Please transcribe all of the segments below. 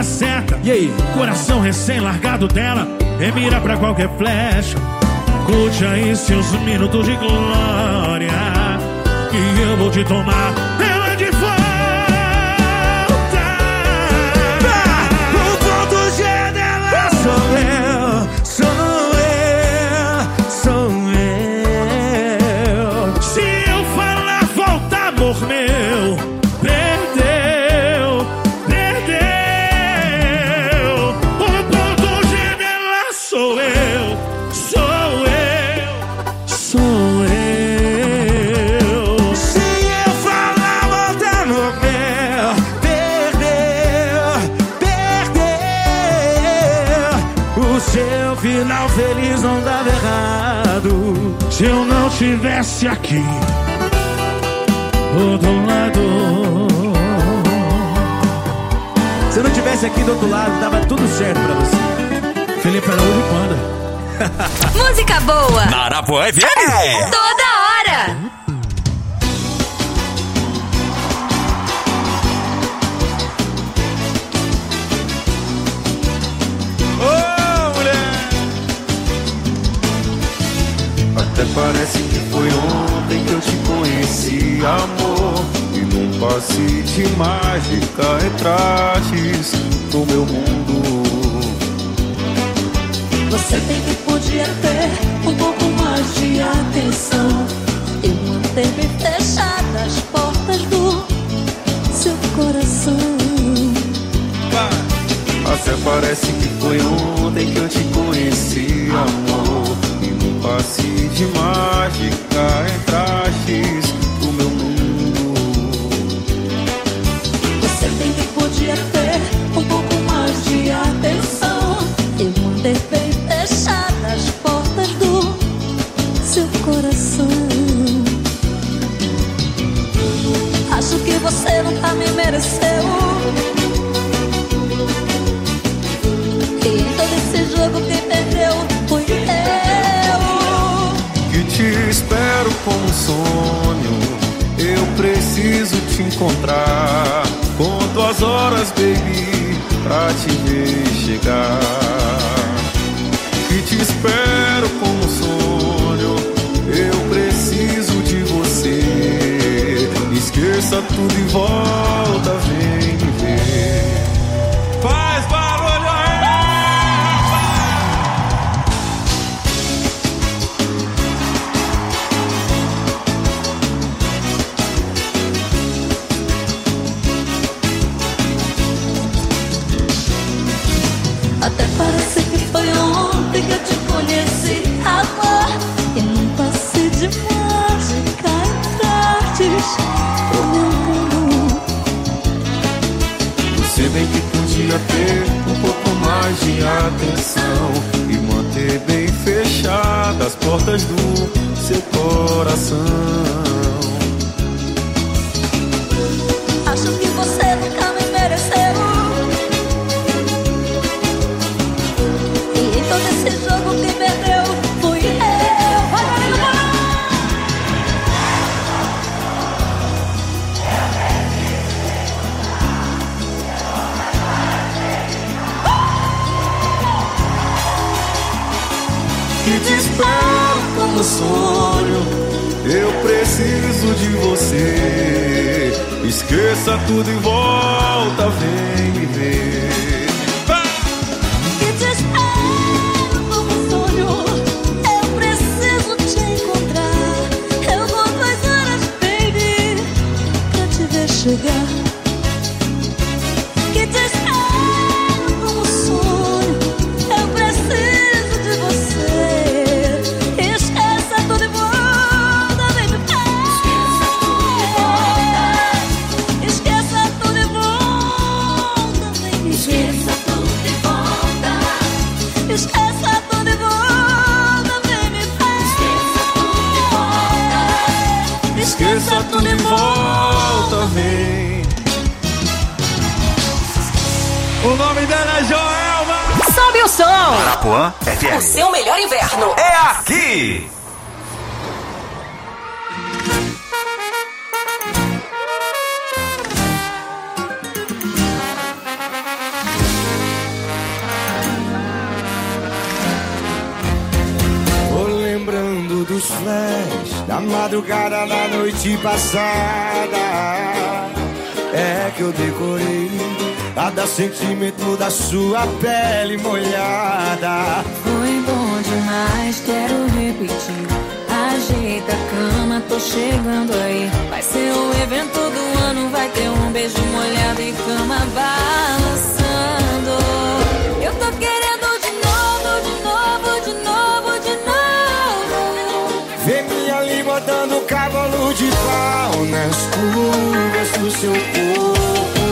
hora certa. E aí? Coração recém-largado dela, é mira pra qualquer flecha. Curte aí seus minutos de glória, que eu vou te tomar ela de volta. O ponto G dela sou eu, sou eu, sou eu. Se eu falar volta, amor meu, perdeu, perdeu. O ponto G dela sou eu, sou eu, sou eu. Se eu falar volta, amor meu, perdeu, perdeu. O seu final feliz não dava errado. Se eu não tivesse aqui do outro lado. Se eu não tivesse aqui do outro lado, dava tudo certo pra você. Felipe Araújo quando? Música boa Na Arapuã FM. toda hora. Ô, mulher! Até parece que foi ontem que eu te conheci, amor. E num passe de mágica entrastes no meu mundo. Você bem que podia ter um pouco mais de atenção. Eu manteve fechadas as portas do seu coração. Até parece que foi ontem que eu te conheci, amor. E num passe de mágica entrastes no meu mundo. Você bem que podia ter um pouco mais de atenção. Eu manteve fechadas as portas do seu coração. Acho que você nunca me mereceu. E em todo esse jogo quem perdeu fui eu. Que te espero como um sonho. Eu preciso te encontrar. Conto as horas, baby, pra te ver chegar. Que te espero como um sonho. Eu preciso de você. Esqueça tudo e volta, vem me ver. Faz barulho aí! Até parece que foi ontem que eu te conheci, amor. E num passe de mágica entrastes pro meu mundo. Você bem que podia ter um pouco mais de atenção e manter bem fechadas as portas do seu coração. Acho que você nunca me mereceu. E em todo esse jogo quem perdeu fui eu. Vai, vai, vai. Que te espero como sonho. Eu preciso de você. Esqueça tudo e volta, vem me ver. Que te espero como um sonho. Eu preciso te encontrar. Eu vou 2 horas, baby, pra te ver chegar. Que te espero como um sonho. Eu preciso de você. Esqueça tudo e volta, vem me ver. Esqueça tudo e volta, vem me ver. Esqueça tudo e volta. Esqueça tudo e volta, vem me ver. Esqueça tudo e volta, vem. O nome dela é Joelma. Sobe o som. Arapuã FM. O seu melhor inverno É aqui. os flash da madrugada da noite passada. É que eu decorei cada sentimento da sua pele molhada. Foi bom demais, quero repetir. Ajeita a cama, tô chegando aí. Vai ser o evento do ano, vai ter um beijo molhado e cama balançando. Eu tô querendo de novo, de novo, de novo, de novo. Vê minha língua dando cavalo de pau nas curvas do seu corpo.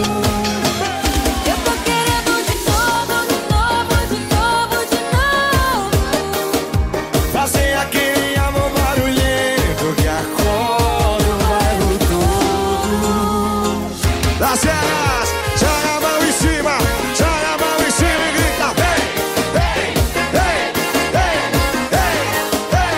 Eu tô querendo de novo, de novo, de novo, de novo. Fazer aquele amor barulhento que acorda o bairro todo. Las Vegas, joga a mão em cima, joga a mão em cima e grita: vem, vem, vem, vem, vem,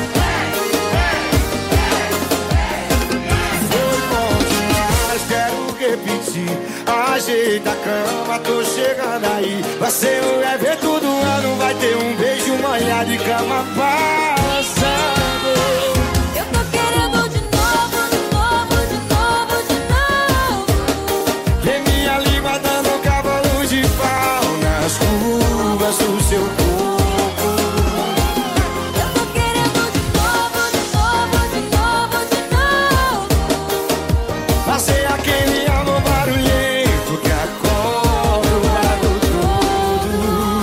vem. Foi bom demais, quero repetir. Ajeita a cama, tô chegando aí. Vai ser o evento do ano, vai ter um beijo molhado e cama balançando. Eu tô querendo de novo, de novo, de novo, de novo. Vê minha língua dando cavalo de pau nas curvas do seu corpo. Eu tô querendo de novo, de novo, de novo, de novo. Fazer aquele amor barulhento que acorda o bairro todo.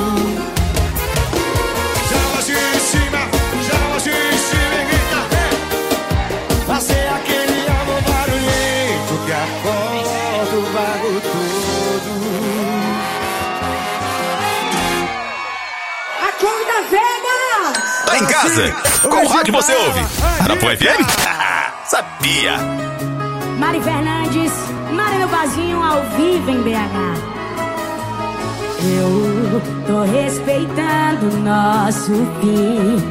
Chama assim em cima e grita: vem. Fazer aquele amor barulhento que acorda o bairro todo. Acorda, Vegas! Tá em casa? Qual rádio você ouve? Arapuã FM? Sabia! Mari Fernandes, Mari no Vazinho, ao vivo em BH. Eu tô respeitando o nosso fim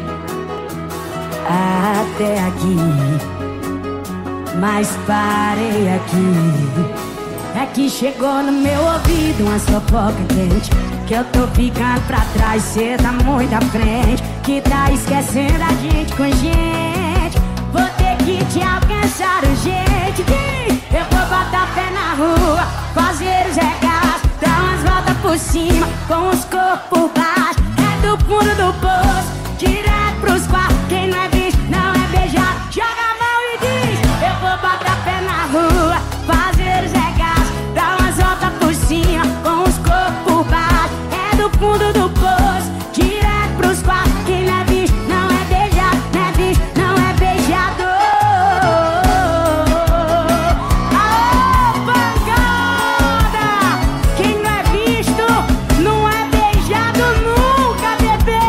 até aqui, mas parei aqui. É que chegou no meu ouvido uma fofoca quente, que eu tô ficando pra trás, cê tá muito à frente, que tá esquecendo a gente com gente. Vou ter que te alcançar urgente. Eu vou botar pé na rua, fazer os regaços, dar umas voltas por cima, com os corpos por baixo. É do fundo do poço, direto pros quartos. Quem não é visto, não é beijado. Joga a mão e diz: eu vou botar pé na rua, fazer os regaços, dar umas voltas por cima, com os corpos por baixo. É do fundo do poço, direto pros quartos. Quem não é visto, não é beijado. Não é visto, não é beijado. Aô, pancada! Quem não é visto, não é beijado nunca, bebê.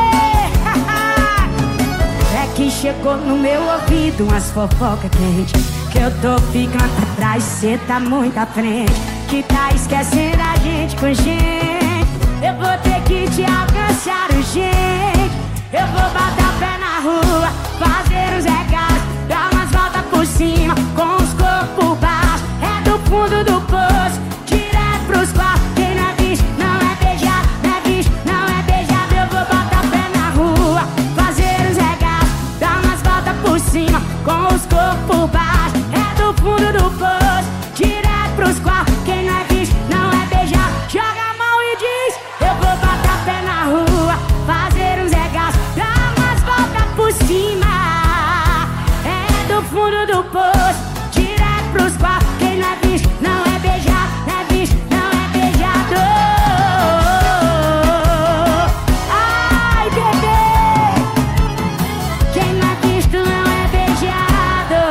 É que chegou no meu ouvido umas fofoca quente, que eu tô ficando pra trás, cê tá muito à frente, que tá esquecendo a gente com gente. Eu vou ter que te alcançar urgente. Eu vou botar pé na rua, fazer uns regaços, dar umas voltas por cima, com os corpos por baixo. É do fundo do poço, direto pros quartos. Quem não é visto, não é beijado. Não é visto, não é beijado. Eu vou botar pé na rua, fazer uns regaços, dar umas voltas por cima, com os corpos por baixo. É do fundo do poço, direto pros quartos. Quem não é visto, não é beijado. Joga a mão e diz: eu vou botar pé na rua, fazer uns regaços, dar umas voltas por cima. É do fundo do poço, direto pros quartos. Quem não é visto, não é beijado. Não é visto, não é beijado. Ai, bebê, quem não é visto, não é beijado.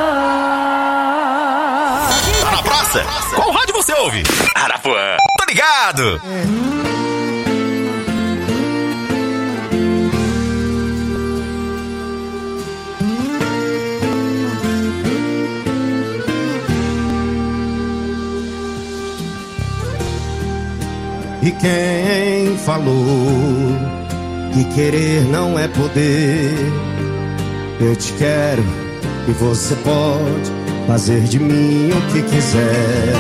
Tá na praça? Qual rádio você ouve? Arapuã. Tô ligado! E quem falou que querer não é poder? Eu te quero e você pode fazer de mim o que quiser.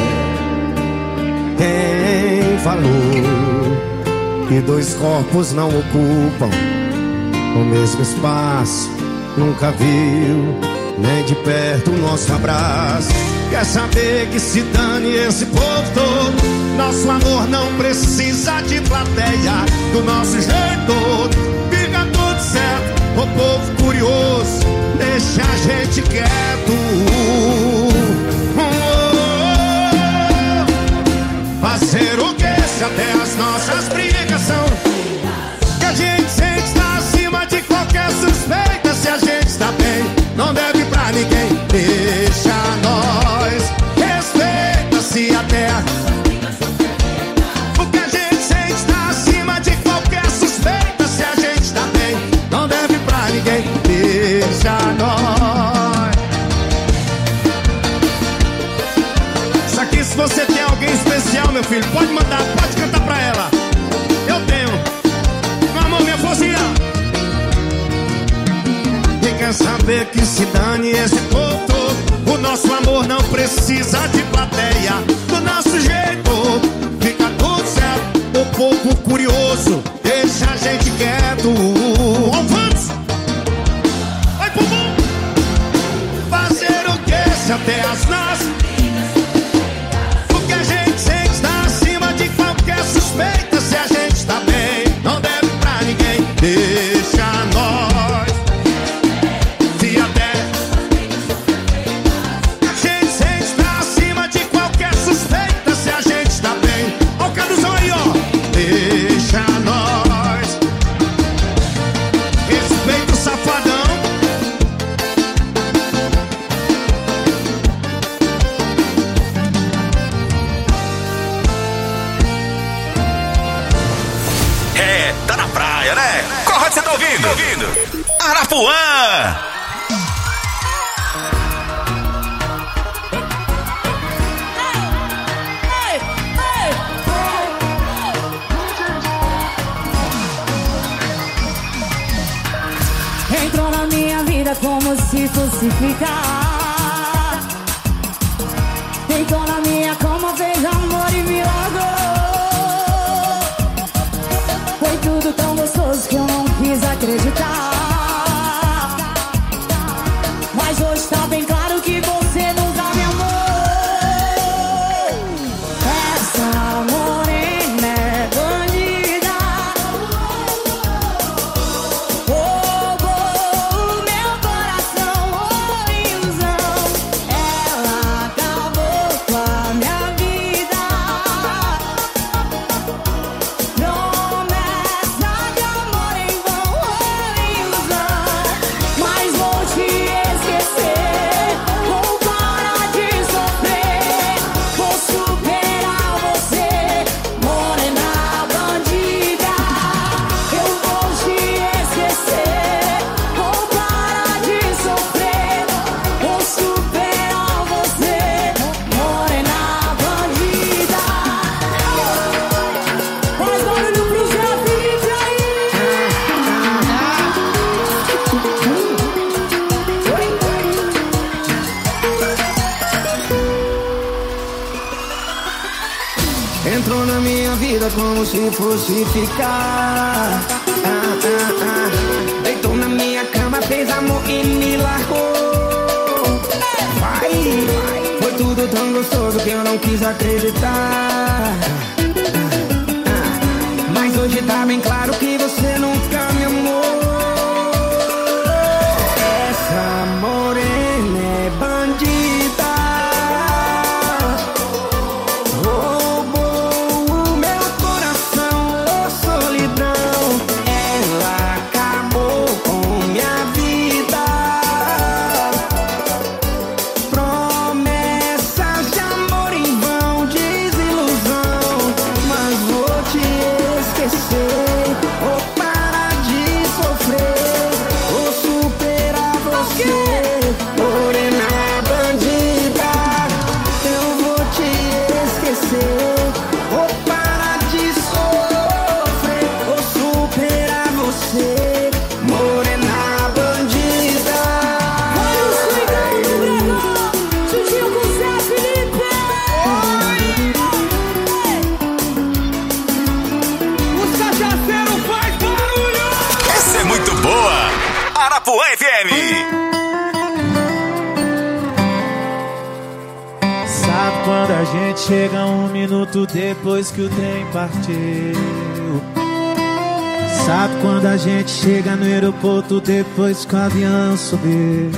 Quem falou que dois corpos não ocupam o mesmo espaço nunca viu nem de perto o nosso abraço. Quer saber que se dane esse povo todo? Nosso amor não precisa de plateia. Do nosso jeito fica tudo certo. O povo curioso deixa a gente quieto. Fazer o que se até as nossas brigas são que a gente sente estar acima de qualquer suspeita. Se a gente está bem, não deve pra ninguém. Deixa nós, respeita-se até. O que a gente sente está acima de qualquer suspeita. Se a gente está bem, não deve pra ninguém. Deixa nós. Isso aqui, se você tem alguém especial, meu filho, pode mandar, pode cantar pra ela. Eu tenho. Meu amor, minha forcinha. Quem quer saber que se dane esse povo todo? O nosso amor não precisa de plateia. Do nosso jeito fica tudo certo. O povo curioso deixa a gente quieto. Alvantes! Vai, bumbum! Fazer o que se até as nossas. O que a gente sente está acima de qualquer suspeita. Se a gente está bem, não deve pra ninguém. Deixa nós. Se até a gente sente está acima de qualquer suspeita. Se a gente está bem. Ó o Caduzão aí, ó. Deixa nós. Respeita o safadão. É, tá na praia, né? Qual rádio você tá ouvindo? Arapuã! Entrou na minha vida como se fosse ficar. Deitou na minha cama, fez amor e me largou. Foi tudo tão gostoso que eu não quis acreditar. Mas hoje tá bem claro que você nunca me amou. Essa morena é bandida. Roubou o meu coração, ilusão. Ela acabou com a minha vida. Promessa de amor em vão, ilusão. Mas vou te esquecer, vou parar de sofrer. Vou superar você, morena bandida. Eu vou te esquecer, vou parar de sofrer. Vou superar você, morena bandida. Faz barulho pro Zé Felipe aí. Entrou na minha vida como se fosse ficar. Deitou na minha cama, fez amor e me largou. Vai, foi tudo tão gostoso que eu não quis acreditar. Mas hoje tá bem claro que você nunca me amou. Essa morena é bandida. Roubou o meu coração, oh solidão. Ela acabou com minha vida. Promessas de amor em vão, desilusão. Arapuã FM. Sabe quando a gente chega 1 minuto depois que o trem partiu? Sabe quando a gente chega no aeroporto depois que o avião subiu?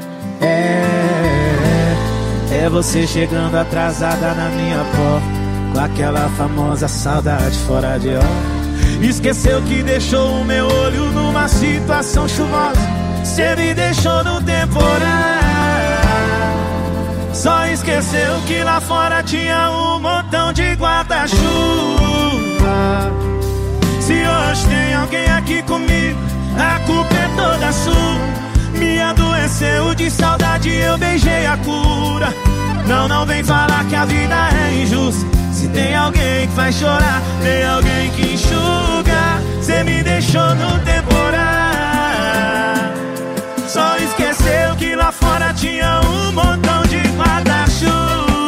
É você chegando atrasada na minha porta, com aquela famosa saudade fora de hora. Esqueceu que deixou o meu olho numa situação chuvosa. Cê me deixou no temporal. Só esqueceu que lá fora tinha um montão de guarda-chuva. Se hoje tem alguém aqui comigo, a culpa é toda sua. Me adoeceu de saudade, eu beijei a cura. Não vem falar que a vida é injusta. Se tem alguém que faz chorar, tem alguém que enxuga. Cê me deixou no temporal. Só esqueceu que lá fora tinha um montão de guarda-chuva.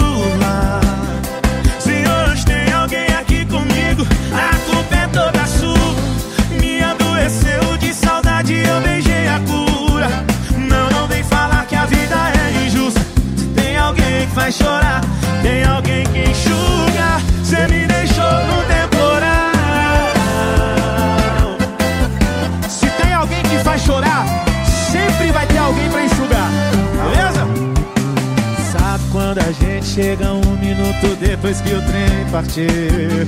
Se hoje tem alguém aqui comigo, a culpa é toda sua. Me adoeceu de saudade, eu beijei a cura. Não vem falar que a vida é injusta. Se tem alguém que faz chorar, tem alguém que enxuga. Cê me deixou no temporal. Se tem alguém que faz chorar, sempre vai ter alguém pra enxugar, beleza? Sabe quando a gente chega 1 minuto depois que o trem partiu?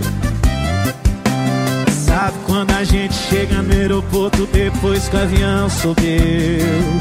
Sabe quando a gente chega no aeroporto depois que o avião subiu?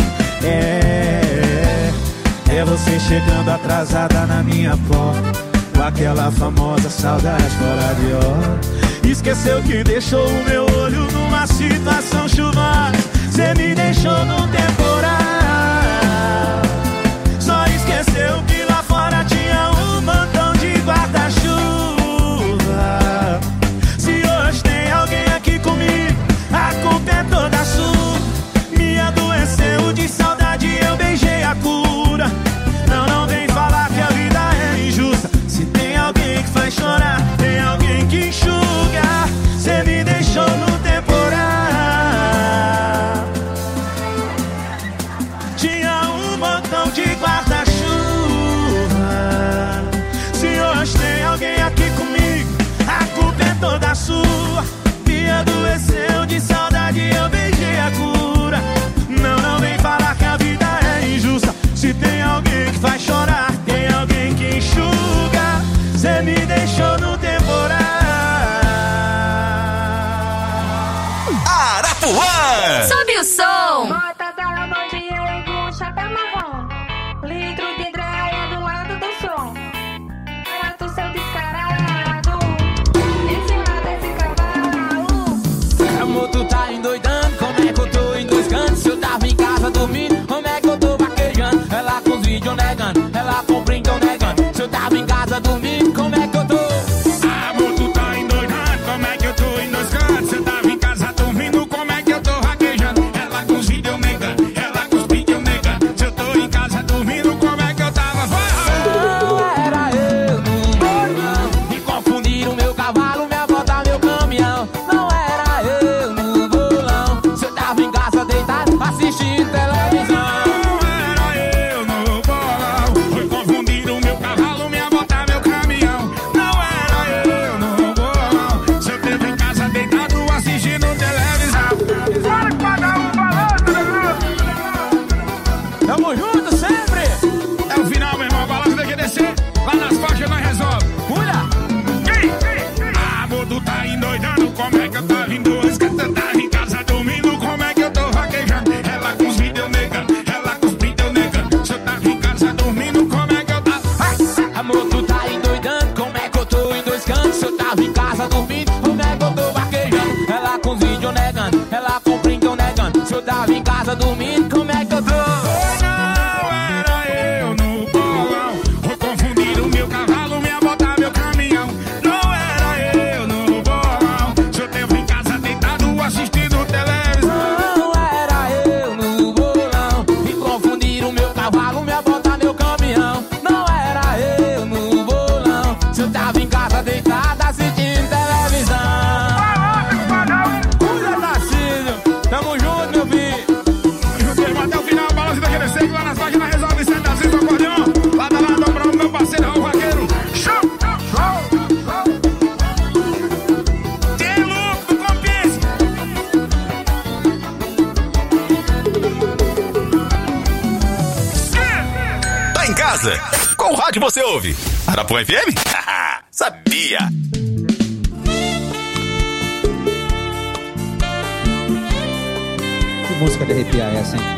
É você chegando atrasada na minha porta, com aquela famosa saudade fora de hora. Esqueceu que deixou o meu olho numa situação chuvosa. Cê me deixou no temporal. Só esqueceu que lá fora tinha um montão de guarda-chuva. Se hoje tem alguém aqui comigo, a culpa é toda sua. Me adoeceu de saudade, eu beijei a cura. Não vem falar que a vida é injusta. Se tem alguém que faz chorar, tem alguém que enxuga. Cê me deixou no temporal. Tinha um montão de guarda-chuva. Se hoje tem alguém aqui comigo, a culpa é toda sua. Me adoeceu de saudade, eu beijei a cura. Não vem falar que a vida é injusta. Se tem alguém que faz chorar, tem alguém que enxuga. Cê me deixou no temporal. Arapuã! Sobe o som! Bota dela bom dia e com um chapéu marrom. Litro de draia do lado do som. Mato seu descarado. Esse lado, esse cavalo. Amor, tu tá endoidando. Como é que eu tô em dois cantos? Se eu tava em casa dormindo, como é que eu tô vaquejando? Ela com os vídeos negando, ela com o printão negando. Se eu tava em casa dormindo, como é que eu tô? Amor, tu tá endoidando, como é que eu tô em dois cantos? Cê tava em casa dormindo, como é que eu tô vaquejando? Ela com os vídeos negando, ela com os vídeos negando. Se eu tô em casa dormindo, como é que eu tava? Não era eu no bolão. Me confundiram meu cavalo, minha bota, meu caminhão. Não era eu no bolão. Se eu tava em casa deitado, assistindo televisão. Tamo junto sempre! É o final, meu irmão. A balança tem que descer. Lá nas faixas nós resolve. Cuida! Amor, tu tá endoidando. Como é que eu tô em dois cantos? Eu tava em casa dormindo. Como é que eu tô vaquejando? Ela com os vídeos negando, ela com os vídeos negando. Se eu tava em casa dormindo, como é que eu tava? Amor, tu tá endoidando. Como é que eu tô em dois cantos? Se eu tava em casa dormindo, como é que eu tô vaquejando? Ela com os vídeos negando, ela com o printão negando. Se eu tava em casa dormindo, como é que eu tô? Deitada assistindo televisão. Cuida, Tarcísio. Tamo junto, meu filho. casa? Qual rádio você ouve? Arapuã FM? Sabia! Que música de arrepiar é essa, hein?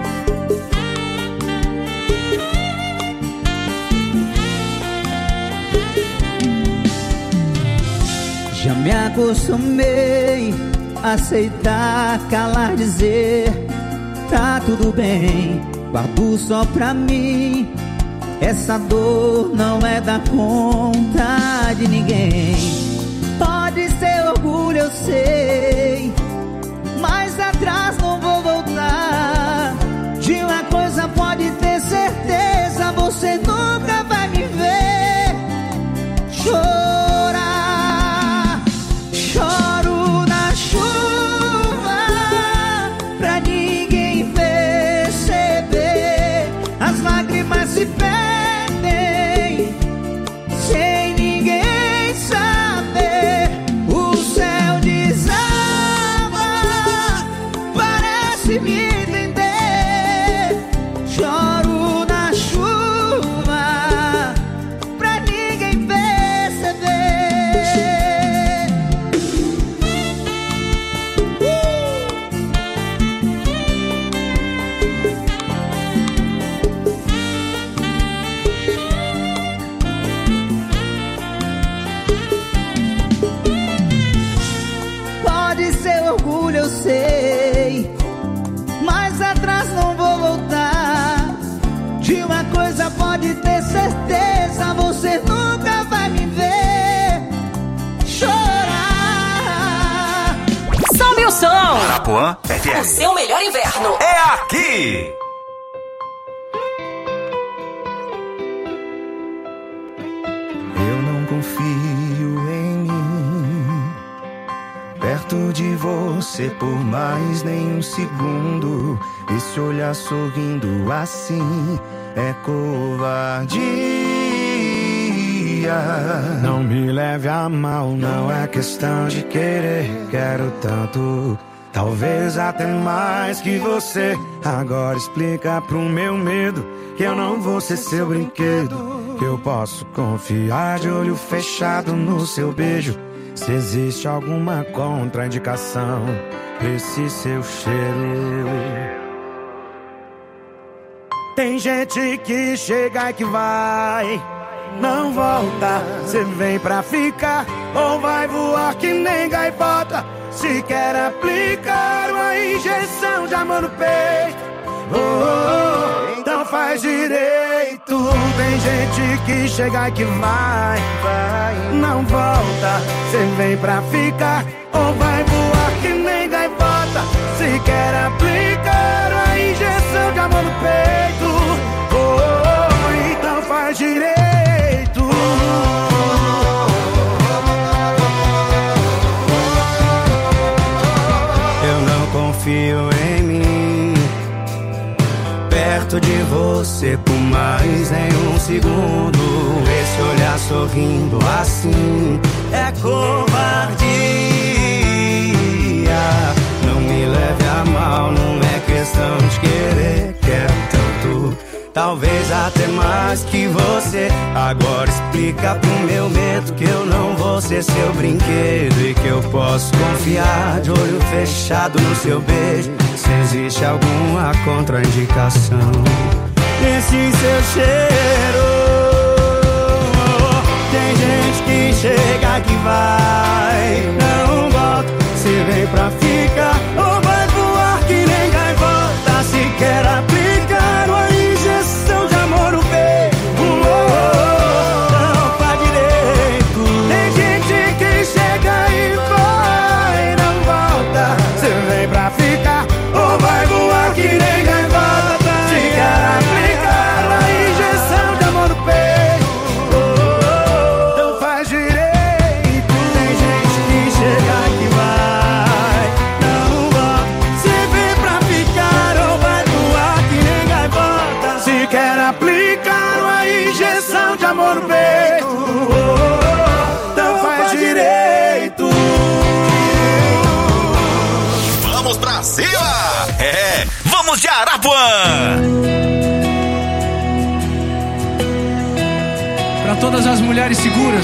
Já me acostumei a aceitar, calar, dizer tá tudo bem, guardo só pra mim. Essa dor não é da conta de ninguém. Pode ser orgulho, eu sei, mas atrás não vou voltar. De uma coisa pode ter certeza, você nunca vai me ver chorar. Choro na chuva pra ninguém perceber. As lágrimas se perdem sem ninguém saber. O céu desaba, parece me entender. Choro na chuva pra ninguém perceber. Pode ser orgulho, eu sei, mas atrás não vou voltar. De uma coisa pode ter certeza, você nunca vai me ver chorar. Sobe o som. Arapuã O FM. seu melhor inverno. É aqui! Eu não confio em mim, perto de você por mais nenhum segundo. Esse olhar sorrindo assim é covardia. Não me leve a mal, não é questão de querer. Quero tanto, talvez até mais que você. Agora explica pro meu medo que eu não vou ser seu brinquedo, que eu posso confiar de olho fechado no seu beijo. Se existe alguma contraindicação pra esse seu cheiro. Tem gente que chega e que vai, não volta. Cê vem pra ficar ou vai voar que nem gaivota. Se quer aplicar uma injeção de amor no peito, então faz direito. Tem gente que chega e que vai, não volta. Cê vem pra ficar ou vai voar que nem gaivota. Se quer aplicar uma injeção de amor no peito, então faz direito. Eu não confio em mim, perto de você por mais nenhum segundo. Esse olhar sorrindo assim é covardia. Não me leve a mal, não é questão de querer. Quero tanto, talvez até mais que você. Agora explica pro meu medo que eu não vou ser seu brinquedo e que eu posso confiar de olho fechado no seu beijo. Se existe alguma contraindicação nesse seu cheiro. Tem gente que chega que vai, não volta. Se vem pra ficar ou vai voar que nem gaivota. Se quer aplicar uma injeção de amor no peito, não faz direito. Tem gente que chega e vai, não volta. Se vem pra ficar ou vai voar que nem gaivota. Se quer aplicar uma injeção de amor no peito, então faz direito. Tem gente que chega que vai, não volta. Se vem pra ficar ou vai voar que nem gaivota. Se quer aplicar uma injeção de amor no peito, então faz direito. Vamos pra cima! É, vamos de Arapuã! todas as mulheres seguras.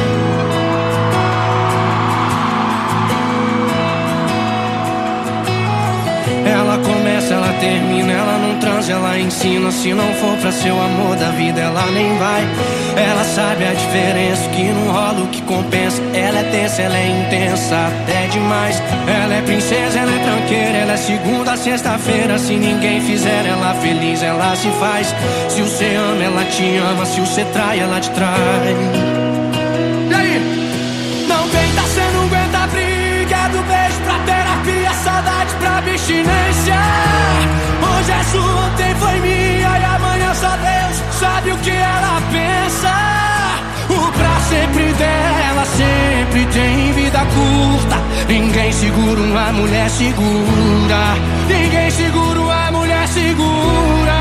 Ela começa, ela termina, ela não transa, ela ensina. Se não for pra ser o amor da vida, ela nem vai. Ela sabe a diferença, que não rola o que compensa. Ela é tensa, ela é intensa, até demais. Ela é princesa, ela é tranqueira, ela é segunda a sexta-feira. Se ninguém fizer ela feliz, ela se faz. Se você ama, ela te ama. Se você trai, ela te trai. E aí? Não tenta, cê não aguenta a briga. Do beijo pra terapia, saudade pra abstinência. Hoje é sua, ontem foi minha, e amanhã só Deus sabe o que ela pensa. O pra sempre dela sempre tem vida curta. Ninguém segura uma mulher segura. Ninguém segura uma mulher segura.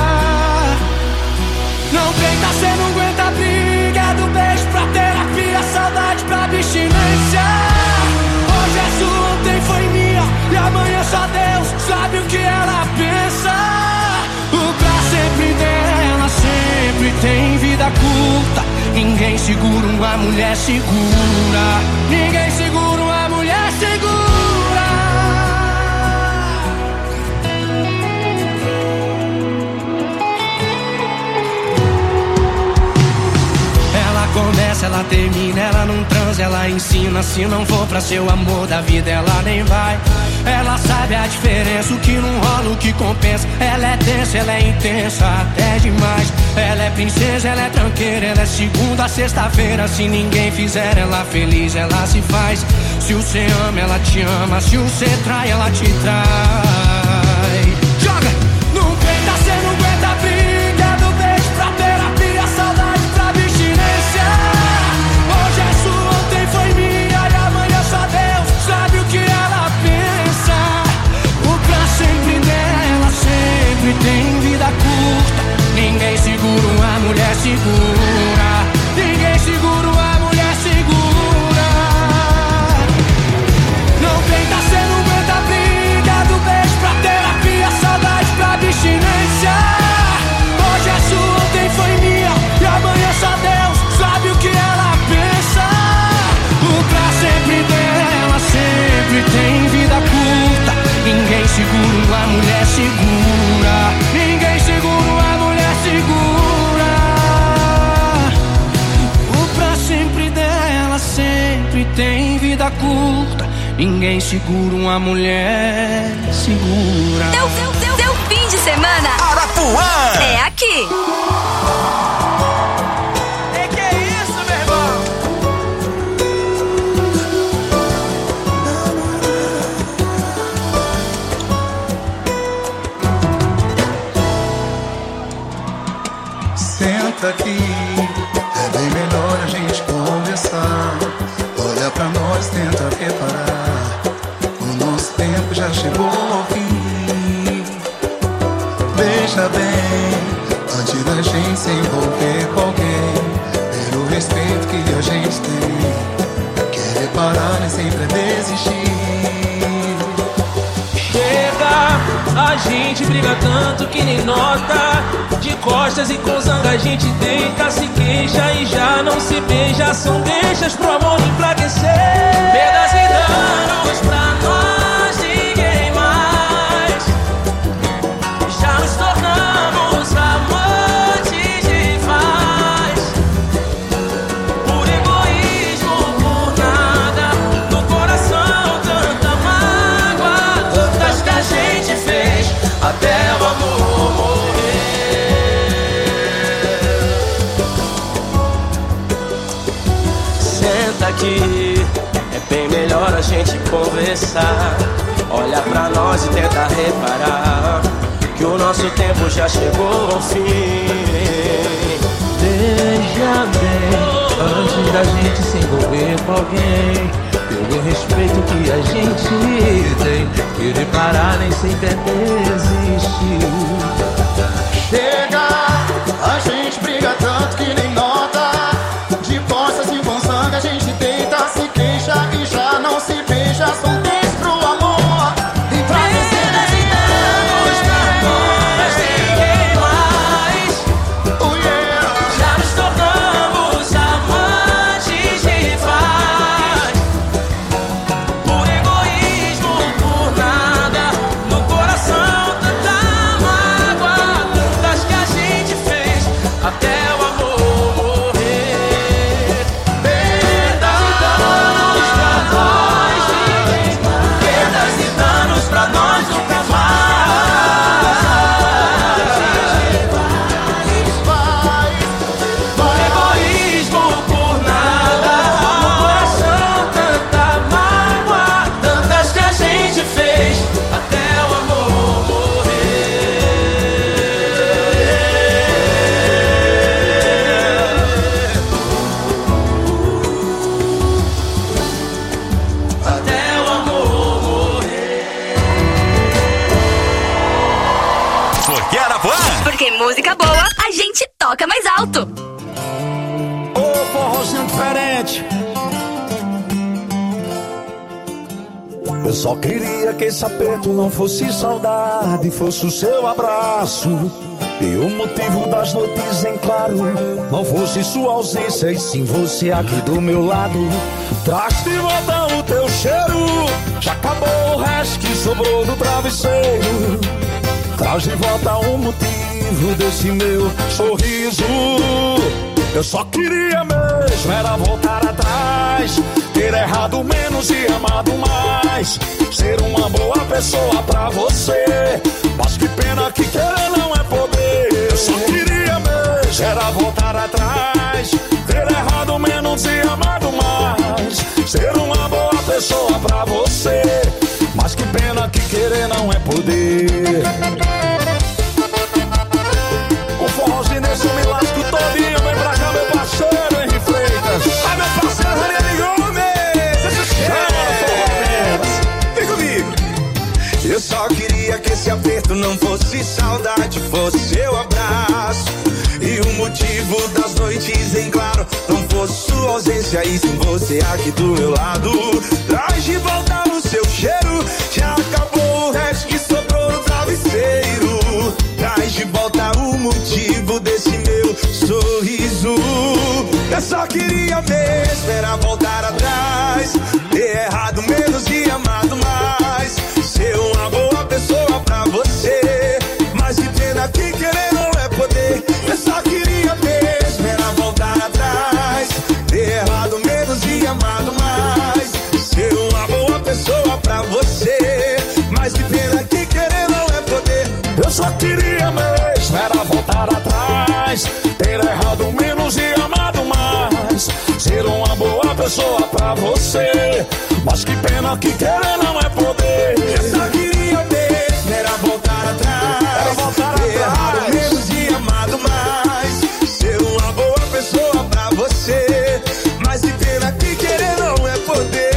Não tenta, cê não aguenta a briga. Do beijo pra terapia, saudade pra abstinência. Hoje é sua, ontem foi minha, e amanhã só Deus sabe o que ela pensa. O pra sempre dela sempre tem vida curta. Ninguém segura uma mulher segura. Ninguém segura uma mulher segura. Ela começa, ela termina, ela não transa, ela ensina. Se não for pra ser o amor da vida, ela nem vai. Ela sabe a diferença, o que não rola, o que compensa. Ela é tensa, ela é intensa, até demais. Ela é princesa, ela é tranqueira, ela é segunda a sexta-feira. Se ninguém fizer ela feliz, ela se faz. Se você ama, ela te ama. Se você trai, ela te trai. Joga! Não tenta, cê não aguenta a briga. Do beijo pra terapia, saudade pra abstinência. Hoje é sua, ontem foi minha, e amanhã só Deus sabe o que ela pensa. O pra sempre dela sempre tem vida curta. Ninguém segura uma mulher segura. Ninguém segura uma mulher segura. Não tenta, cê não aguenta a briga. Do beijo pra terapia, saudade pra abstinência. Hoje é sua, ontem foi minha, e amanhã só Deus sabe o que ela pensa. O pra sempre dela sempre tem vida curta. Ninguém segura uma mulher segura. Ninguém segura uma mulher segura. O pra sempre dela sempre tem vida curta. Ninguém segura uma mulher segura. Teu fim de semana Arapuã é aqui. Que é isso, meu irmão? Senta aqui, é bem melhor a gente conversar. Olha pra nós, tenta reparar. O nosso tempo já chegou ao fim. Veja bem, antes da gente se envolver com alguém, pelo respeito que a gente tem, querer parar nem sempre é desistir. Chega, a gente briga tanto que nem nota. De costas e com zanga a gente deita, se queixa e já não se beija. São deixas pro amor enfraquecer. Perdas e danos pra nós, ninguém mais. Já nos tornamos amantes demais. Por egoísmo, por nada. No coração tanta mágoa, tantas que a gente fez até o amor morrer. Senta aqui, é bem melhor a gente conversar. Olha pra nós e tenta reparar que o nosso tempo já chegou ao fim. Veja bem, antes da gente se envolver com alguém, pelo respeito que a gente tem, querer parar nem sempre é desistir. Chega, a gente briga tanto que nem nota. De costas e com sangue a gente deita, se queixa e já não se beija. São 10 pro amor e pra vencer e danos pra nós, ninguém mais. Já nos tornamos aqui é Arapuã. Porque música boa, a gente toca mais alto. Ô, forrozinho diferente. Eu só queria que esse aperto não fosse saudade, fosse o seu abraço. E o motivo das noites em claro não fosse sua ausência, e sim você aqui do meu lado. Traz de volta o teu cheiro, já acabou o resto que sobrou do travesseiro. Traz de volta o motivo desse meu sorriso. Eu só queria mesmo era voltar atrás, ter errado menos e amado mais, ser uma boa pessoa pra você. Mas que pena que querer não é poder. Eu só queria mesmo era voltar atrás, ter errado menos e amado mais, ser uma boa pessoa pra você. Mas que pena que querer não é poder. O forrozinho nesse me lasco todinho. Vem pra cá, meu parceiro Henri Freitas. Ah, meu parceiro Ranieri Gomes. Vem comigo. Eu só queria que esse aperto não fosse saudade, fosse seu abraço. E o motivo das noites em claro não fosse sua ausência, e sim você aqui do meu lado. Traz de volta o seu cheiro, já acabou o resto que sobrou no travesseiro. Traz de volta o motivo desse meu sorriso. Eu só queria mesmo era voltar atrás, ter errado menos e amado mais, ser uma boa pessoa pra você. Mas que pena que querer não é poder. Eu só queria mesmo era voltar atrás, ter errado menos e amado mais, ser uma boa pessoa pra você. Mas que pena que querer não é poder. Eu só queria mesmo era voltar atrás, ter errado menos e amado mais, ser uma boa pessoa pra você. Mas que pena que querer não é poder. Eu só queria mesmo era voltar atrás, ter errado menos e amado mais, ser uma boa pessoa pra você. Mas que pena que querer não é poder.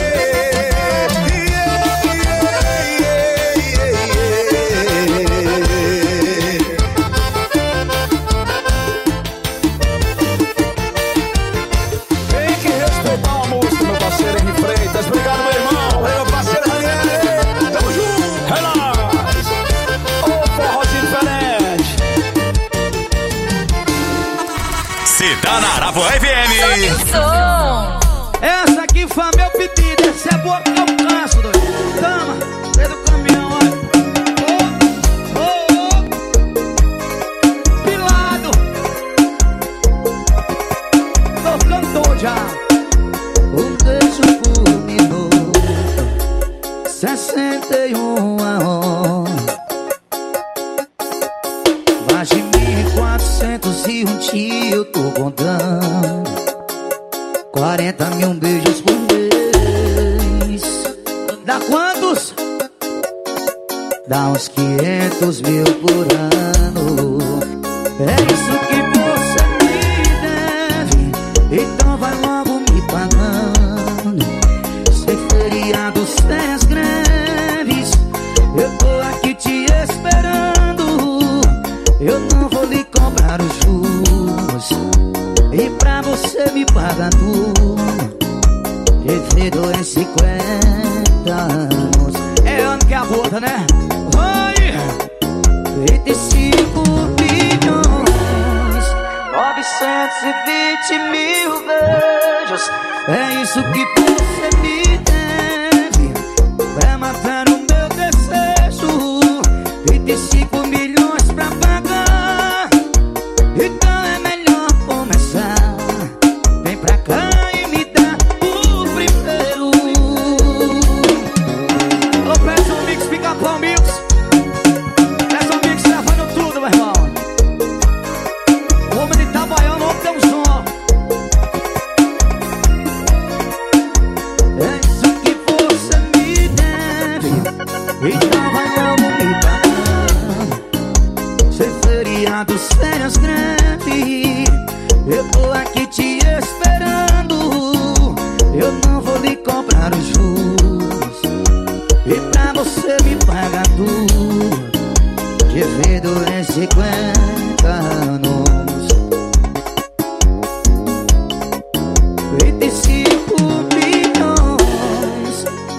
Obrigado, meu irmão. Meu parceiro Ranieri. Tamo junto. É nóis. Ô, forrozinho diferente. Se tá na Arapuã FM. Som. Essa aqui foi meu pedido. Essa é boa que eu canso, doido. Tama, dentro do caminhão, olha. Pilado. Tô cantor já. Um beijo por minuto, 61 a hora. Mais de 1.401 dias eu tô contando, 40 mil beijos por mês. Dá quantos? Dá uns 500 mil por ano. É isso que você me deve, então vai logo me pagando. Sem feriado, sem as greves, eu tô aqui te esperando. Eu não vou lhe cobrar os juros, e pra você me pagar tudo, devido em 50 anos. É ano que aborda, né? Vai! 25 bilhões, 920 mil beijos. É isso que você me deve, pra matar o meu desejo. 25 milhões pra pagar, então é melhor começar. Vem pra cá e me dá o primeiro. Alô, peça um mix, Pica-Pau Mix. Peça um mix, levando tudo, meu irmão. O homem de Itabaiana, o homem tem um som.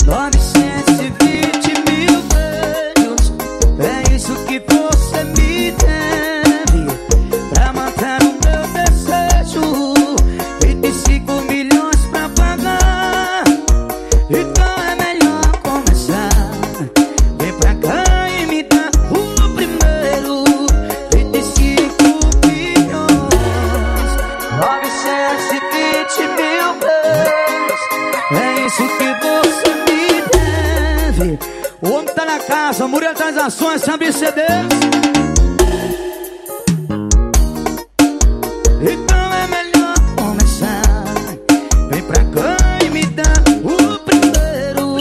920 mil beijos, é isso que você me deve pra matar o meu desejo. 25 milhões pra pagar, então é melhor começar. Vem pra cá e me dá o primeiro. 25 milhões, 920 mil beijos, é isso que você me deve. O homem tá na casa, Muriel Transações, sabe CDs. Então é melhor começar. Vem pra cá e me dá o primeiro.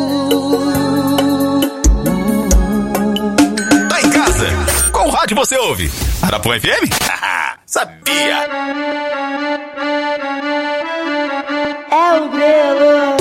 Tá em casa? Qual rádio você ouve? Arapuã FM? Sabia! É o Grelo.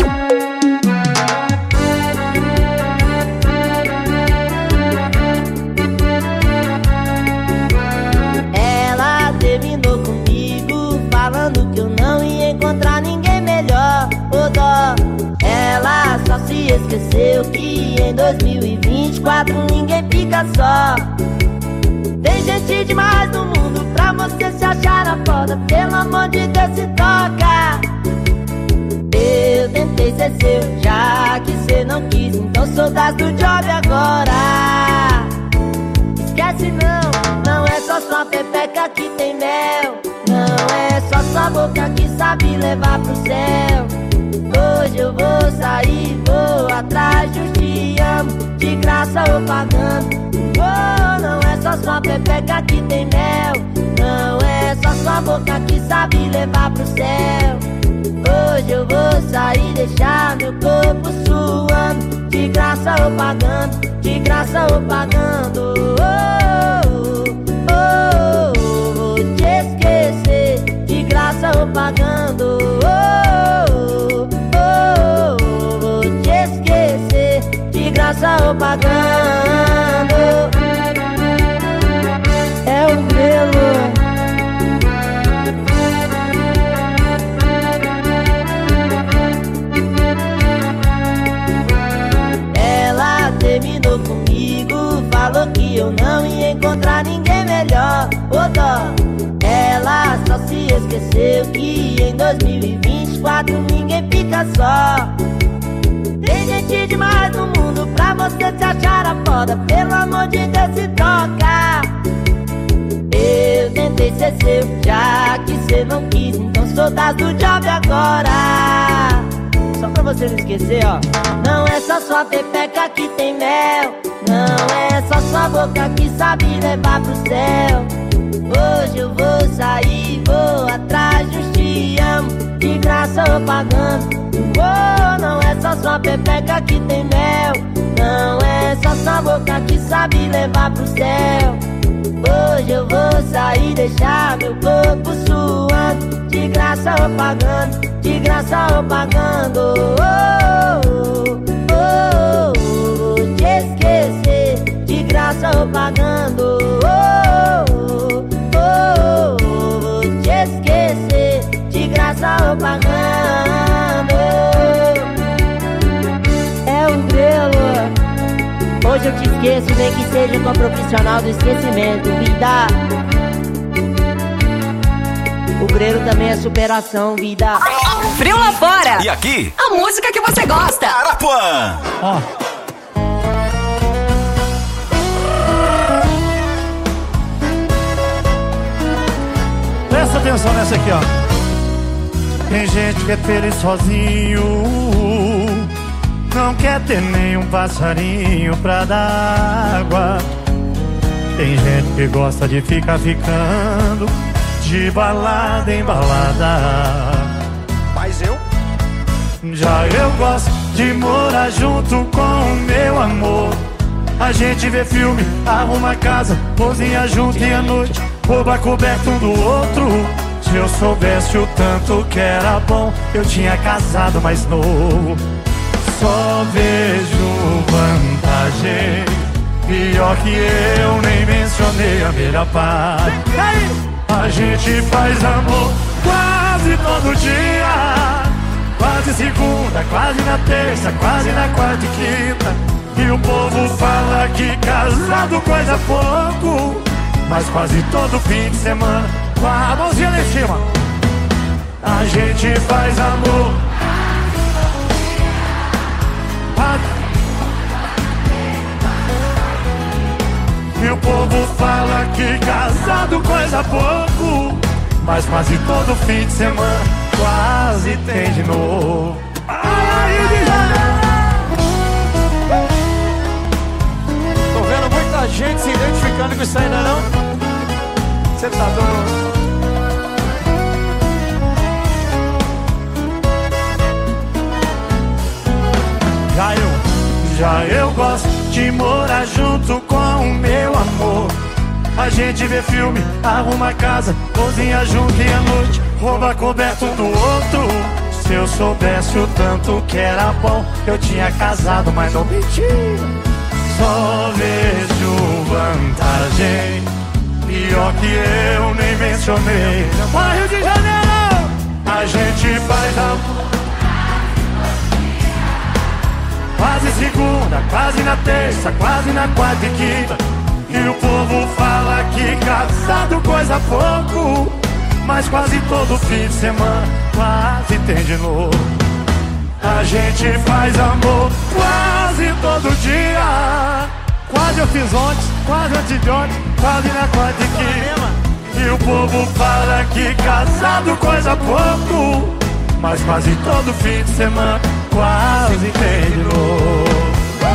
Ela terminou comigo, falando que eu não ia encontrar ninguém melhor. Ô dó, ela só se esqueceu que em 2024 ninguém fica só. Tem gente demais no mundo pra você se achar a foda. Pelo amor de Deus, se toca. Eu tentei ser seu, já que cê não quis, então sou das do job agora. Esquece não, não é só sua pepeca que tem mel. Não é só sua boca que sabe levar pro céu. Hoje eu vou sair, vou atrás de um te amo, de graça ou pagando. Oh, não é só sua pepeca que tem mel. Não é só sua boca que sabe levar pro céu. Hoje eu vou sair, deixar meu corpo suando, de graça ou pagando, de graça ou pagando. Vou te esquecer, de graça ou pagando. Vou te esquecer, de graça ou pagando. É o Grelo. Terminou comigo, falou que eu não ia encontrar ninguém melhor. Ô dó, ela só se esqueceu que em 2024 ninguém fica só. Tem gente demais no mundo pra você se achar a foda. Pelo amor de Deus, se toca. Eu tentei ser seu, já que cê não quis, então sou das do job agora. Só pra você não esquecer, ó. Não é só sua pepeca que tem mel. Não é só sua boca que sabe levar pro céu. Hoje eu vou sair, vou atrás de um te amo, de graça ou pagando. Oh, não é só sua pepeca que tem mel. Não é só sua boca que sabe levar pro céu. Hoje eu vou sair, deixar meu corpo suando, de graça ou pagando, de graça ou pagando. Vou te esquecer, de graça ou pagando. Vou te esquecer, de graça ou pagando. É um Grelo. Hoje eu te esqueço, nem que seja com a profissional do esquecimento, vida. O Grelo também é superação, vida. Frio lá fora. E aqui? A música que você gosta. Arapuã. Ó. Presta atenção nessa aqui, ó. Tem gente que é feliz sozinho, não quer ter nenhum passarinho pra dar água. Tem gente que gosta de ficar ficando de balada em balada. Mas eu? Já eu gosto de morar junto com o meu amor. A gente vê filme, arruma casa, cozinha junto e à noite rouba coberto um do outro. Se eu soubesse o tanto que era bom, eu tinha casado mais novo. Só vejo vantagem, pior que eu nem mencionei a melhor parte. A gente faz amor quase todo dia, quase Quase segunda, quase na terça, quase na quarta e quinta. E o povo fala que casado coisa pouco, mas quase todo fim de semana, com a mãozinha lá em cima, a gente faz amor. E o povo fala que casado coisa pouco, mas quase todo fim de semana quase tem de novo. Tô vendo muita gente se identificando com isso ainda não? Cê tá doido? Já eu gosto de morar junto com o meu amor. A gente vê filme, arruma casa, cozinha junto e à noite rouba coberto um do outro. Se eu soubesse o tanto que era bom, eu tinha casado, mas não menti. Só vejo vantagem, pior que eu nem mencionei. Rio de Janeiro, a gente faz amor. Quase segunda, quase na terça, quase na quarta e quinta. E o povo fala que casado coisa pouco, mas quase todo fim de semana quase tem de novo. A gente faz amor quase todo dia. Quase eu fiz ontem, quase antes de ontem, quase na quarta e quinta. E o povo fala que casado coisa pouco, mas quase todo fim de semana quase tem de novo.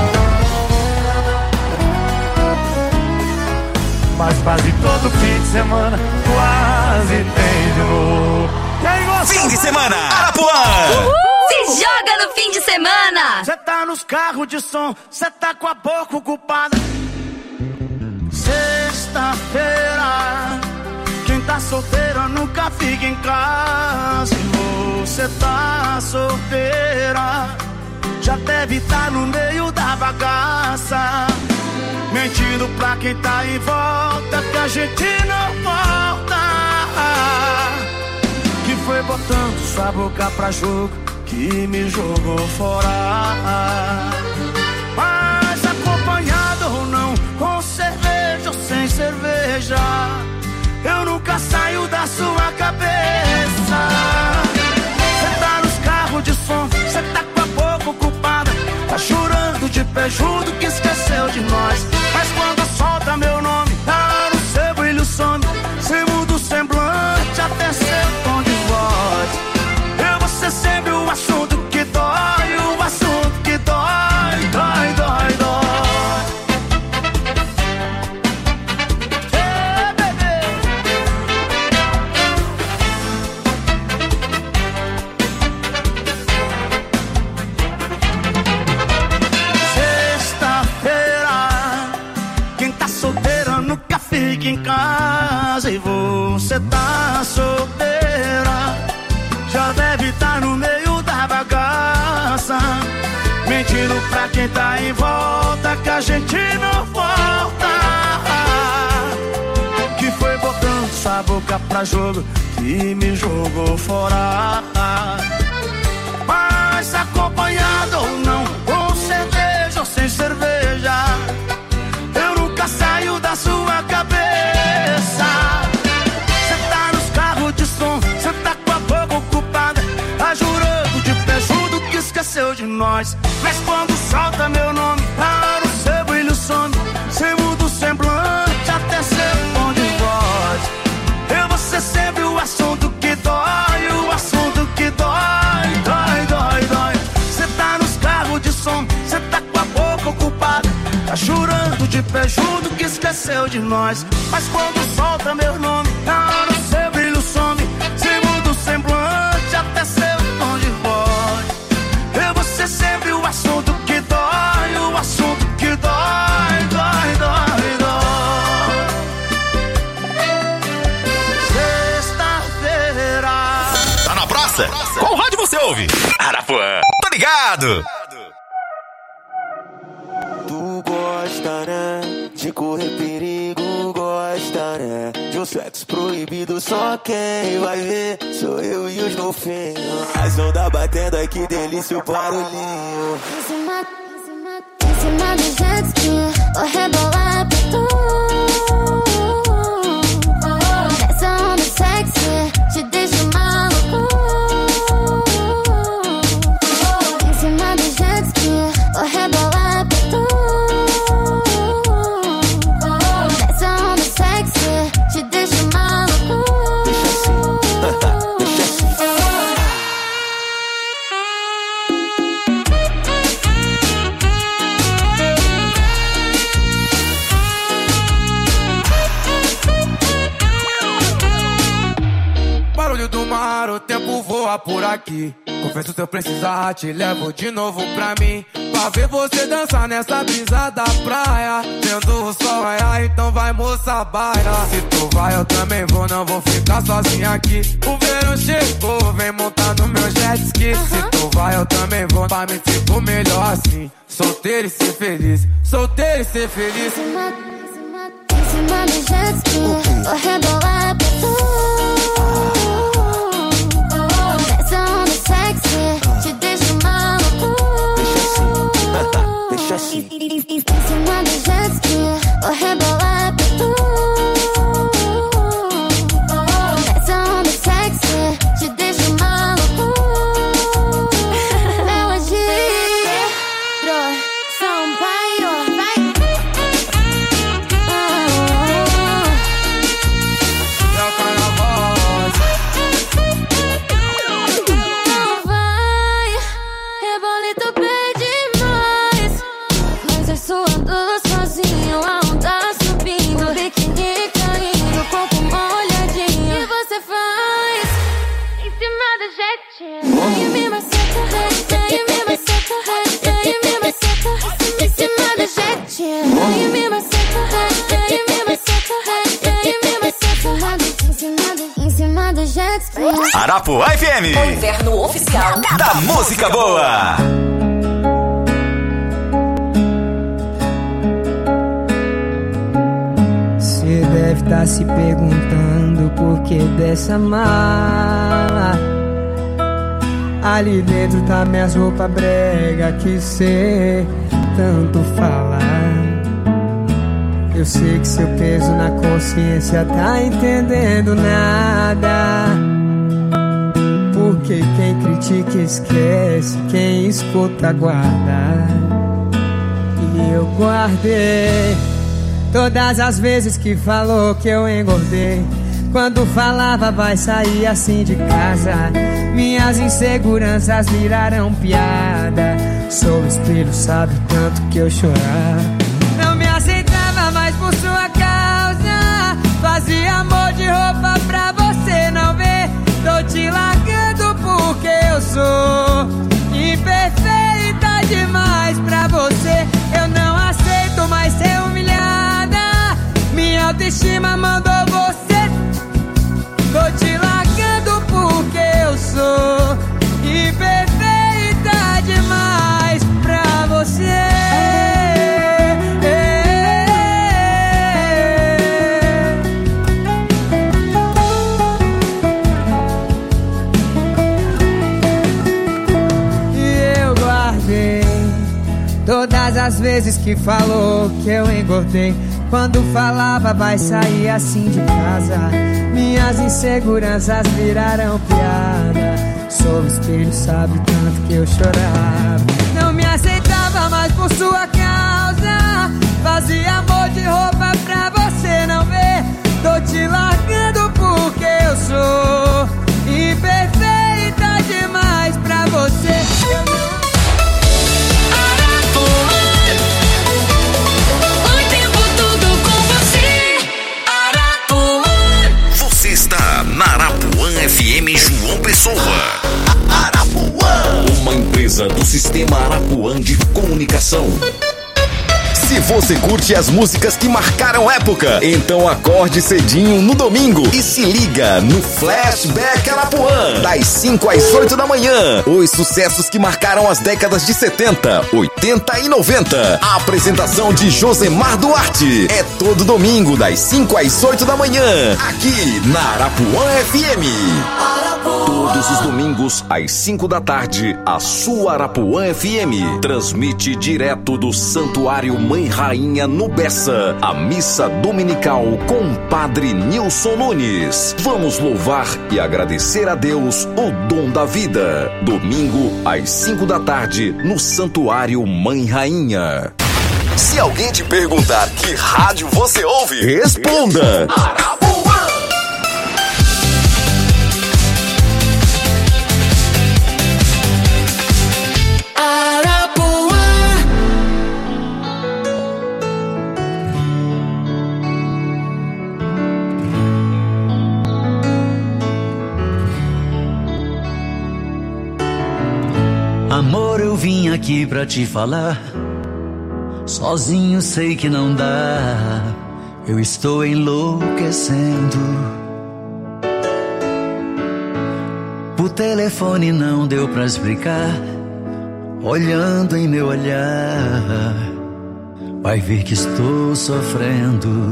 Mas quase todo fim de semana quase tem de novo. Fim de semana, Arapuã! Se joga no fim de semana. Cê tá nos carros de som, cê tá com a boca ocupada. Sexta-feira, quem tá solteiro nunca fica em casa. E você tá solteira, já deve estar no meio da bagaça, mentindo pra quem tá em volta que a gente não volta. Que foi botando sua boca pra jogo que me jogou fora. Mas acompanhado ou não, com cerveja ou sem cerveja, eu nunca saio da sua cabeça. Cê tá nos carros de som, cê tá com a boca ocupada, tá chorando de pé junto que esqueceu de nós. Mas quando solta meu nome, tá no seu brilho some. Cê muda o semblante até seu tom de voz. Eu vou ser sempre o assunto que dói, o assunto que dói, dói, dói, dói. Hey, baby. Sexta-feira, quem tá solteira nunca fica em casa. E você tá solteira, já deve estar no meio da bagaça, mentindo pra quem tá em volta que a gente não volta. Que foi botando sua boca pra jogo que me jogou fora. Mas acompanhado ou não, com cerveja ou sem cerveja, eu nunca saio da sua cabeça. Cê tá nos carros de som, cê tá com a boca ocupada, tá jurando de pé junto que esqueceu de nós. Mas quando solta meu nome, tá no seu brilho some. Cê muda o semblante até seu tom de voz. Eu vou ser sempre o assunto que dói, o assunto que dói, dói, dói, dói. Cê tá nos carros de som, cê tá com a boca ocupada, tá chorando de pé junto que esqueceu de nós. Mas quando solta meu nome, tá no seu brilho some. Cê muda o semblante até seu tom de voz. Eu vou ser sempre o assunto que dói, o assunto que dói, dói, dói, dói. Sexta-feira. Tá na praça? Qual rádio você ouve? Arapuã. Tô ligado. Tu gosta, né? De correr perigo, gosta, né? De o sexo proibido, só quem vai ver sou eu e os golfinhos. As ondas batendo, ai que delícia o barulhinho. Em cima do jet ski, vou rebolar pra tu. Essa onda sexy te deixa maluco. Em cima do jet ski, vou rebolar pra tu. Essa onda sexy te deixa maluco. Deixa assim, deixa assim. Barulho do mar, o tempo voa por aqui. Confesso se eu precisar, te levo de novo pra mim. Pra ver você dançar nessa brisa da praia. Vendo o sol raiar, então vai moça, baila. Se tu vai eu também vou, não vou ficar sozinho aqui. O verão chegou, vem montar no meu jet ski. Se tu vai eu também vou, pra mim fico melhor assim. Solteiro e ser feliz, solteiro e ser feliz. Em cima do jet ski, vou rebolar pra tu. Essa onda sexy te deixa maluco. Deixa assim. Em cima do jet ski, vou rebolar pra tu. Essa onda sexy te deixa maluco. Melodia, Sampaio, vai. Não vai, rebolito pede mais. Mas eu suando sozinho, a onda subindo, biquíni caindo, corpo molhadinho. E você faz em cima do jetinho. E me maceta, e me maceta, e me maceta. Em cima do jetinho. E me maceta, e me maceta, e me maceta. Em cima do jet ski. Arapuã FM. O inverno oficial Da música boa. Cê deve tá se perguntando por que dessa mala. Ali dentro tá minhas roupas brega que cê tanto fala. Eu sei que seu peso na consciência tá entendendo nada. Porque quem critica esquece, quem escuta guarda. E eu guardei todas as vezes que falou que eu engordei. Quando falava vai sair assim de casa, minhas inseguranças viraram piada. Sou espelho, sabe o tanto que eu chorava. Não me aceitava mais por sua causa. Fazia amor de roupa pra você não ver. Tô te largando porque eu sou imperfeita demais pra você. Eu não aceito mais ser humilhada. Minha autoestima mandou você. Tô te largando porque eu sou imperfeita demais pra você. Todas as vezes que falou que eu engordei. Quando falava vai sair assim de casa, minhas inseguranças viraram piada. Sou espelho, sabe o tanto que eu chorava. Não me aceitava mais por sua causa. Fazia amor de roupa pra você não ver. Tô te largando porque eu sou imperfeita demais pra você. Eu não... Na Arapuã FM João Pessoa. Arapuã, uma empresa do Sistema Arapuã de Comunicação. Se Você curte as músicas que marcaram época? Então acorde cedinho no domingo e se liga no Flashback Arapuã, das 5 às 8 da manhã. Os sucessos que marcaram as décadas de 70, 80 e 90. A apresentação de Josemar Duarte. É todo domingo, das 5 às 8 da manhã, aqui na Arapuã FM. Todos os domingos, às 5 da tarde, a sua Arapuã FM transmite direto do Santuário Mãe Rainha no Bessa, a missa dominical com o Padre Nilson Nunes. Vamos louvar e agradecer a Deus o dom da vida. Domingo, às 5 da tarde, no Santuário Mãe Rainha. Se alguém te perguntar que rádio você ouve, responda: Arapuã! Amor, eu vim aqui pra te falar. Sozinho sei que não dá. Eu estou enlouquecendo. Por telefone não deu pra explicar. Olhando em meu olhar, vai ver que estou sofrendo.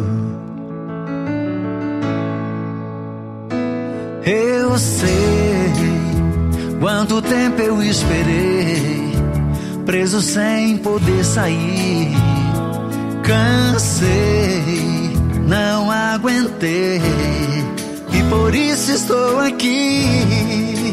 Eu sei quanto tempo eu esperei, preso sem poder sair. Cansei, não aguentei, e por isso estou aqui.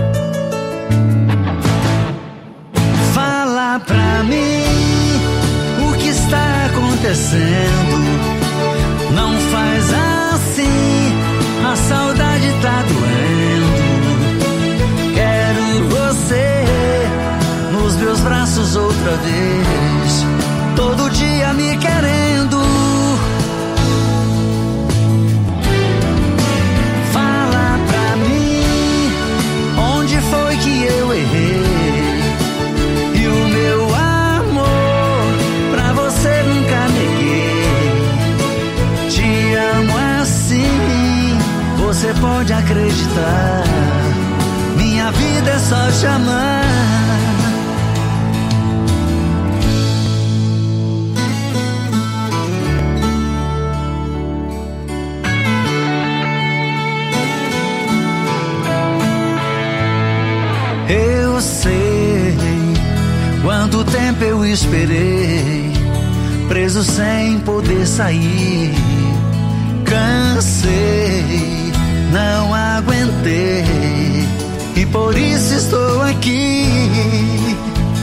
Fala pra mim o que está acontecendo. Não faz assim, a saudade tá doendo. Quero você nos meus braços outra vez, todo dia me querendo. Fala pra mim onde foi que eu errei, e o meu amor pra você nunca neguei. Te amo assim, você pode acreditar. Minha vida é só te amar. Eu sei quanto tempo eu esperei, preso sem poder sair. Cansei, não aguentei, e por isso estou aqui.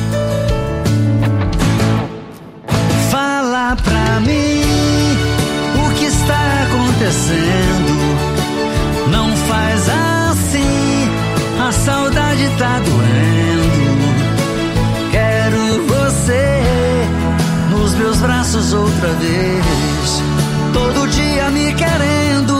Fala pra mim o que está acontecendo. Não faz assim, a saudade tá doendo. Quero você nos meus braços outra vez, todo dia me querendo.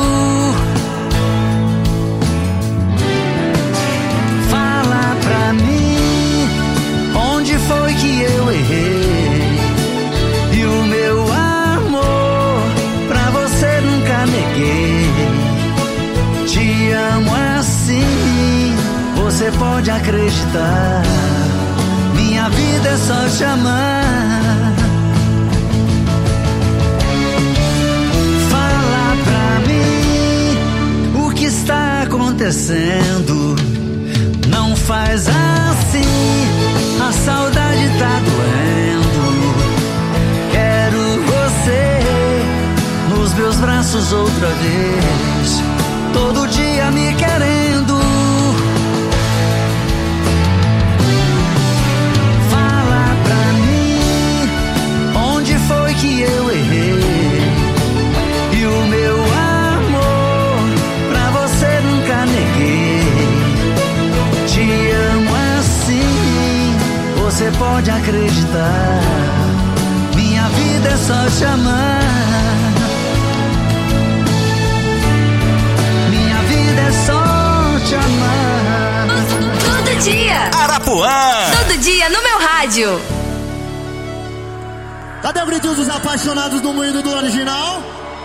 Fala pra mim onde foi que eu errei, e o meu amor pra você nunca neguei. Te amo assim, você pode acreditar. Minha vida é só te amar. Fala pra mim o que está acontecendo. Não faz assim, a saudade tá doendo. Quero você nos meus braços outra vez, todo dia me querendo. Fala pra mim onde foi que eu errei, e o meu amor pra você nunca neguei. Te amo assim, você pode acreditar. Minha vida é só te amar. Minha vida é só te amar. Todo dia. Arapuã. Todo dia no meu rádio. Cadê o gritinho dos apaixonados do moído do original?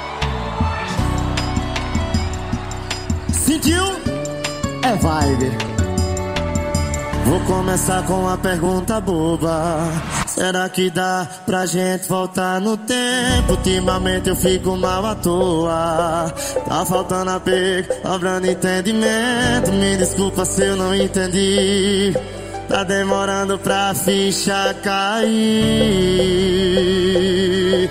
Sentiu? É vibe. Vou começar com uma pergunta boba. Será que dá pra gente voltar no tempo? Ultimamente eu fico mal à toa. Tá faltando apego, sobrando entendimento. Me desculpa se eu não entendi. Tá demorando pra ficha cair.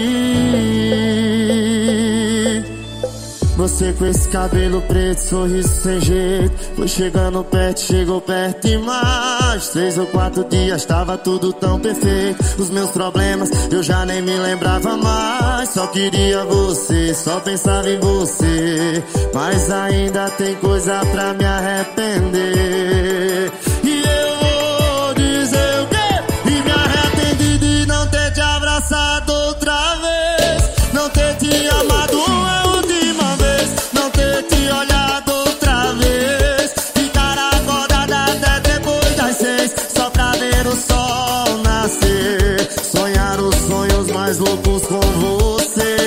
Você com esse cabelo preto, sorriso sem jeito. Foi chegando perto, chegou perto e mais 3 ou 4 dias, tava tudo tão perfeito. Os meus problemas, eu já nem me lembrava mais. Só queria você, só pensava em você. Mas ainda tem coisa pra me arrepender. E eu vou dizer o quê? E me arrependi de não ter te abraçado outra vez. Não ter te amado uma última vez. Não ter te olhado outra vez. Ficar acordada até depois das 6, só pra ver o sol nascer. Sonhar os sonhos mais loucos com você.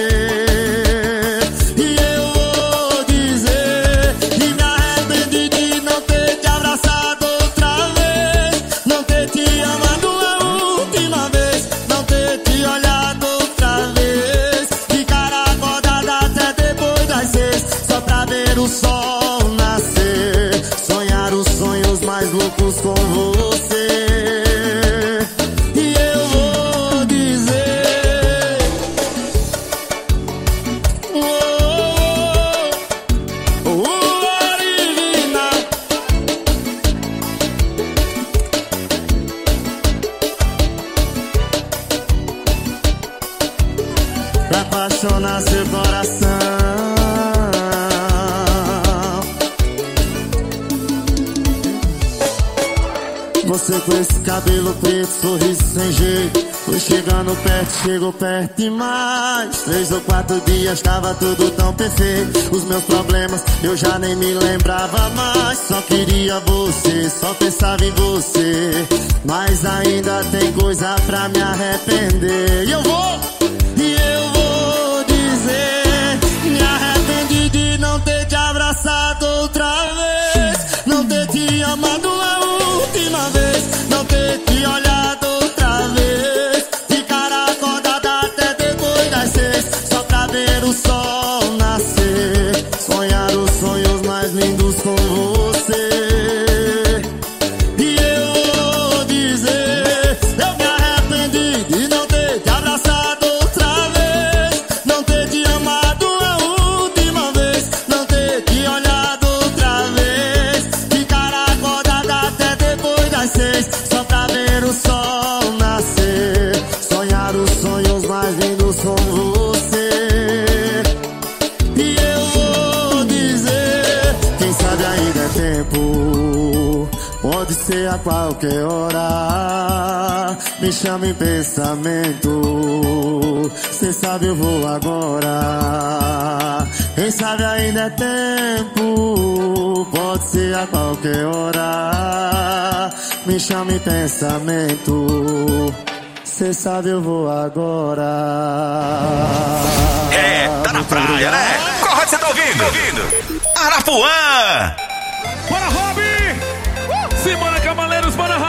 E eu vou dizer, e me arrependi de não ter te abraçado outra vez. Não ter te amado a última vez. Não ter te olhado outra vez. Ficar acordada até depois das 6, só pra ver o sol nascer. Sonhar os sonhos mais loucos com você. E eu vou dizer, o original. Pra apaixonar seu coração. Você com esse cabelo preto, sorriso sem jeito. Foi chegando perto, chegou perto e mais 3 ou 4 dias, tava tudo tão perfeito. Os meus problemas, eu já nem me lembrava mais. Só queria você, só pensava em você. Mas ainda tem coisa pra me arrepender. E eu vou dizer, me arrependi de não ter te abraçado outra vez. Não ter te amado a última vez. Não ter te olhado outra vez. Ficar acordada até depois das 6, só pra ver o sol nascer. Sonhar os sonhos mais lindos com você. E eu vou dizer, eu me arrependi de não ter te abraçado outra vez. Não ter te amado a última vez. Não ter te olhado outra vez. Ficar acordada até depois das 6, só pra ver o sol nascer. Sonhar os sonhos mais lindos com você. E eu vou dizer, quem sabe ainda é tempo. Pode ser a qualquer hora. Me chama em pensamento. Cê sabe eu vou agora. Quem sabe ainda é tempo. Pode ser a qualquer hora. Me chama em pensamento. Cê sabe eu vou agora. É, tá na praia, né? Qual rádio você tá ouvindo? Arapuã! Bora, Robin! Simona Cavaleiros, bora,